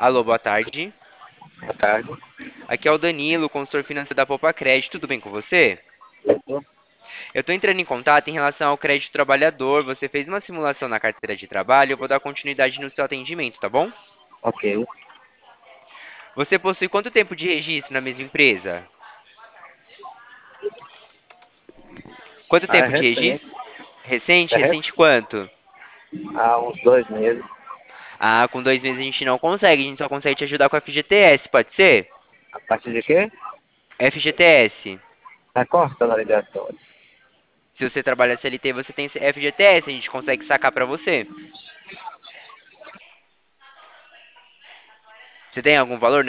Alô, boa tarde. Boa tarde. Aqui é o Danilo, consultor financeiro da Poupa Crédito. Tudo bem com você? Certo? Eu estou entrando em contato em relação ao crédito trabalhador. Você fez uma simulação na carteira de trabalho. Eu vou dar continuidade no seu atendimento, tá bom? Ok. Você possui quanto tempo de registro na mesma empresa? Quanto Ah, é tempo de recente. registro? Recente? É Recente recente. quanto? Há uns 2 meses. Ah, com 2 meses a gente não consegue. A gente só consegue te ajudar com a FGTS, pode ser? A partir de quê? FGTS. A consta da ligatória. Se você trabalha CLT, você tem FGTS. A gente consegue sacar pra você. Você tem algum valor